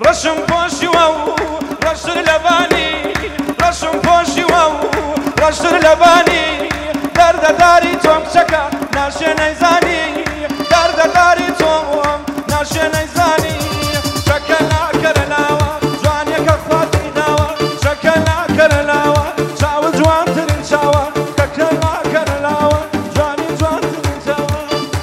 ڕەشم پۆشیوە و ڕەشتر لەبانی ڕەشم پۆشیوە و ڕەشتر لەبانی دەردەداری تۆم کچەکە ناشێ نەیزانی دەردەداری تۆم ناشێ نەیزانی شەکە ناکەرە لاوە جوانیەکە خواتی ناوە شەکە ناکەرە لاوە چاوە جوانترین چاوە کەکە ناکەرە لاوە جوانی جوانترین چاوە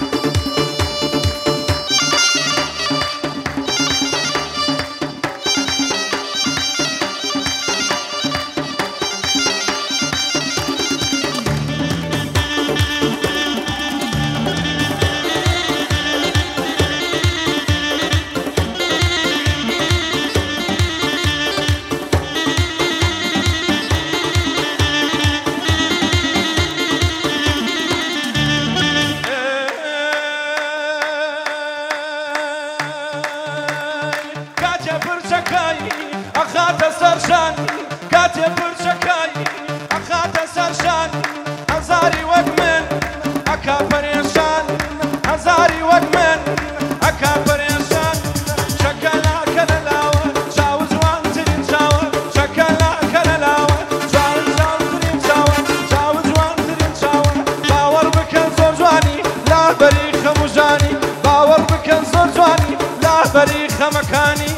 ئەخاتە سەرشان کاتێ پرچەکەی ئەخاتە سەرشان هەزاری وەک من ئەکا پەرێشان هەزاری وەک من ئەکا پەرێشان شەکە ناکەرە لاوە چاو جوانترین چاوە شەکە ناکەرە لاوە چاو جوانترین چاوە چاو جوانترین چاوە باوەڕ بکەن زۆر جوانی لابەری خەموژانی باوەڕ بکەن زۆر جوانی لابەری خەمەکانی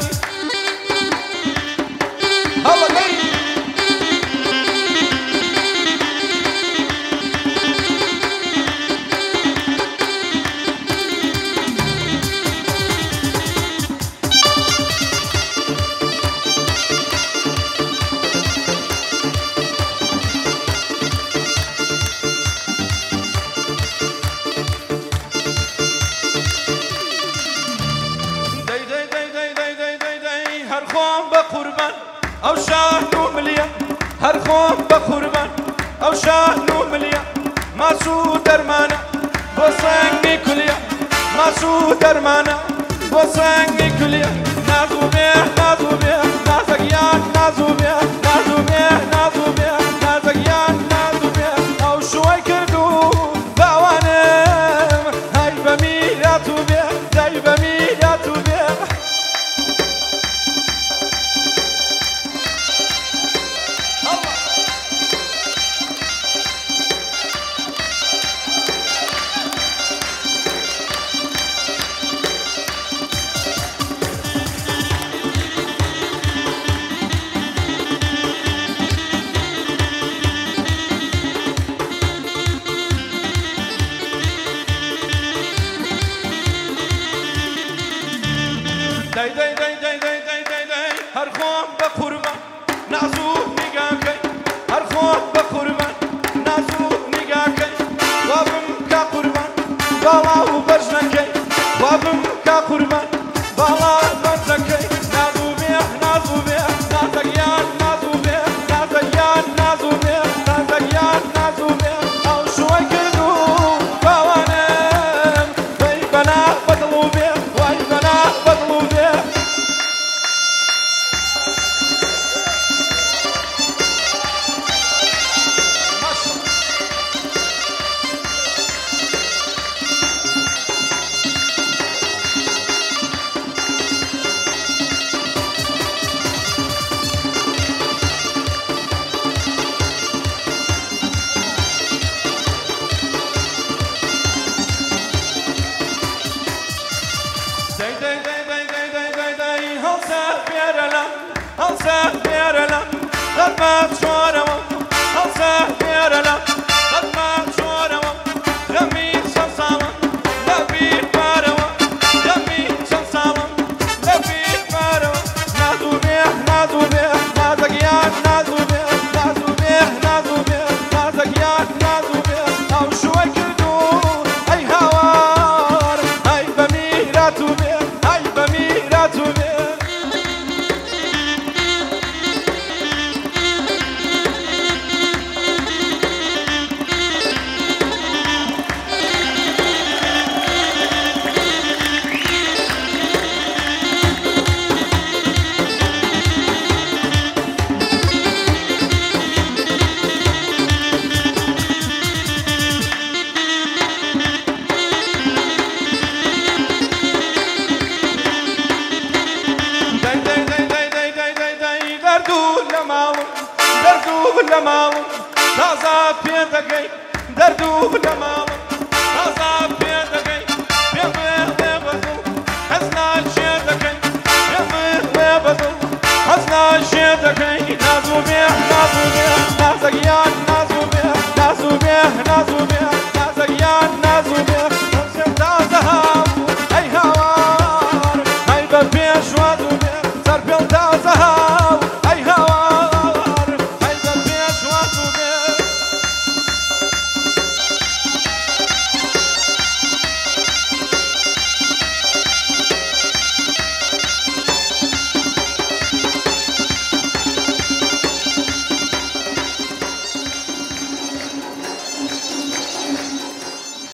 ئەو شان و ملیە هەر خۆم بە قوربان ئەو شان و ملیە ماسوو دەرمانە بۆ سەنگی کولیە ماسوو دەرمانە بۆ سەنگی کولیە نازوو بێ نازوو بێ نازەگیان نازوو بێ نازوو بێ نازوو بێ نازەگیان نازوو بێ ئەو شوەی کردو باوانم هەی بە میرات و بێ دەی بە میرات و بێ هەر خۆم بە قوربان نازوو نیگاکەی هەر خۆم بە قوربان نازوو نیگاکەی وا بم کا قوربان باڵا و بەرژەکەی وا بم کا قوربان باڵا و بەرژەکەی نازوو بێ نازوو بێ نازەگیان نازوو بێ نازەگیان نازوو بێ نازەگیان نازوو بێ ئەو شوەی کردو باوانم وەی بەنا بەدڵ و بێ وای بەنا بەدڵ و بێ هەڵسە بێرەلە غەربەت چۆرەوە هەڵسە بێرەلە غەربەت چۆرەوە غەمی چەند ساڵە لە بیر بارەوە غەمی چەند ساڵە لە بیر بارەوە نازوو بێ نازوو بێ نازەگیان نازوو بێ نازوو بێ نازوو بێ نازەگیان نازوو بێ ئەو شوەی کردو ئەی هاوار ئەی بە میرات و بێ ئەی بە میرات و بێ لە ماڵ تازا پێ دەگەی دەرد و لە ماڵ